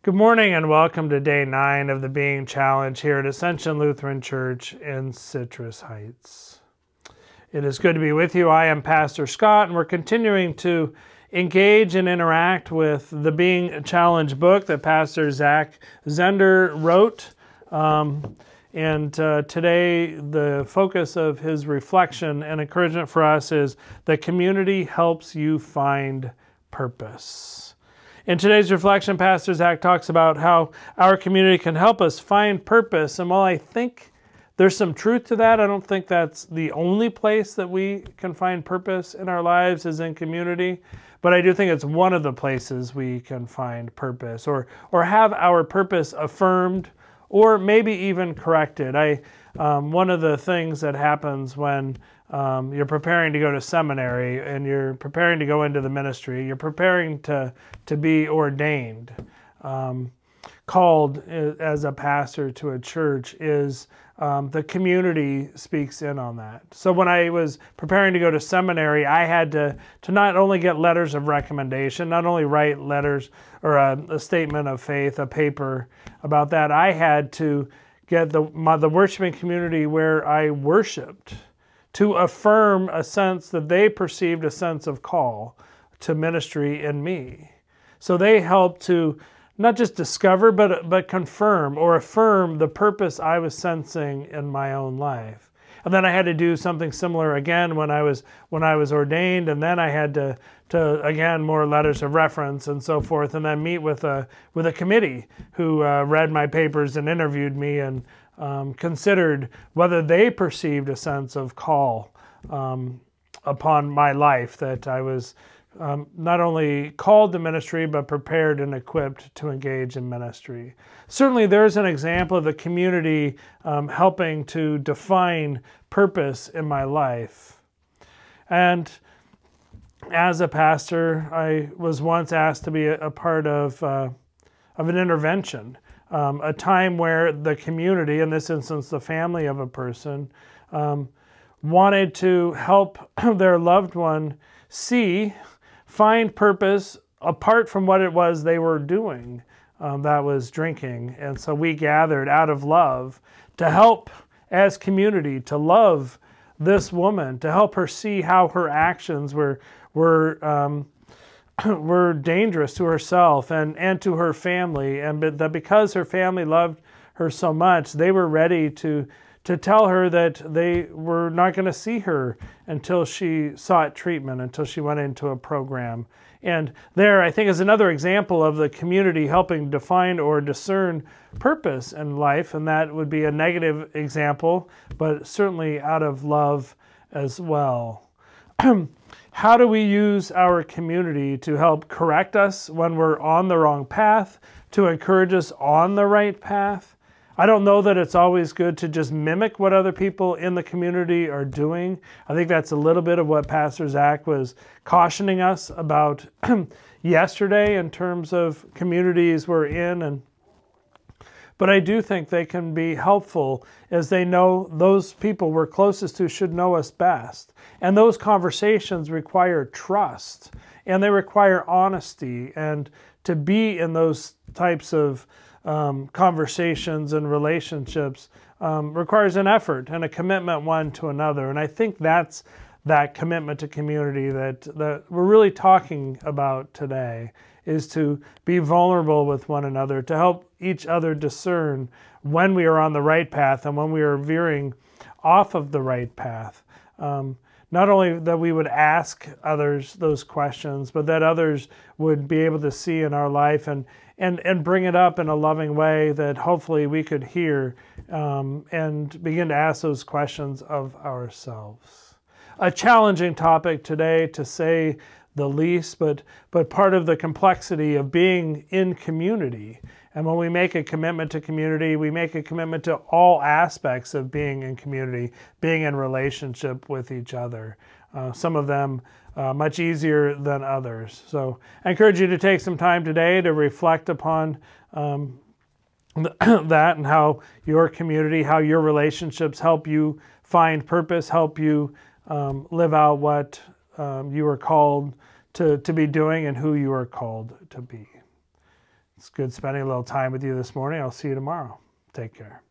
Good morning and welcome to day 9 of the Being Challenge here at Ascension Lutheran Church in Citrus Heights. It is good to be with you. I am Pastor Scott, and we're continuing to engage and interact with the Being Challenge book that Pastor Zach Zender wrote. Today, the focus of his reflection and encouragement for us is that community helps you find purpose. In today's reflection, Pastor Zach talks about how our community can help us find purpose. And while I think there's some truth to that, I don't think that's the only place that we can find purpose in our lives is in community. But I do think it's one of the places we can find purpose or have our purpose affirmed or maybe even corrected. One of the things that happens when you're preparing to go to seminary and you're preparing to go into the ministry, you're preparing to be ordained, called as a pastor to a church, is the community speaks in on that. So when I was preparing to go to seminary, I had to not only get letters of recommendation, not only write letters or a statement of faith, a paper about that, I had to get the worshiping community where I worshiped to affirm a sense that they perceived a sense of call to ministry in me. So they helped to not just discover, but confirm or affirm the purpose I was sensing in my own life. And then I had to do something similar again when I was ordained, and then I had to again more letters of reference and so forth, and then meet with a committee who read my papers and interviewed me and considered whether they perceived a sense of call upon my life, that I was not only called to ministry, but prepared and equipped to engage in ministry. Certainly there's an example of the community helping to define purpose in my life. And as a pastor, I was once asked to be a part of an intervention, a time where the community, in this instance the family of a person, wanted to help their loved one find purpose apart from what it was they were doing, that was drinking. And so we gathered out of love to help as community, to love this woman, to help her see how her actions were dangerous to herself and to her family, and that because her family loved her so much, they were ready to tell her that they were not going to see her until she sought treatment, until she went into a program. And there, I think, is another example of the community helping define or discern purpose in life, and that would be a negative example, but certainly out of love as well. How do we use our community to help correct us when we're on the wrong path, to encourage us on the right path? I don't know that it's always good to just mimic what other people in the community are doing. I think that's a little bit of what Pastor Zach was cautioning us about yesterday in terms of communities we're in. But I do think they can be helpful as they know those people we're closest to should know us best. And those conversations require trust, and they require honesty, and to be in those types of conversations and relationships requires an effort and a commitment one to another. And I think that's that commitment to community that we're really talking about today, is to be vulnerable with one another, to help each other discern when we are on the right path and when we are veering off of the right path. Not only that we would ask others those questions, but that others would be able to see in our life and bring it up in a loving way that hopefully we could hear and begin to ask those questions of ourselves. A challenging topic today, to say the least, but part of the complexity of being in community. And when we make a commitment to community, we make a commitment to all aspects of being in community, being in relationship with each other. Some of them much easier than others. So I encourage you to take some time today to reflect upon that and how your community, how your relationships help you find purpose, help you live out what you are called to be doing and who you are called to be. It's good spending a little time with you this morning. I'll see you tomorrow. Take care.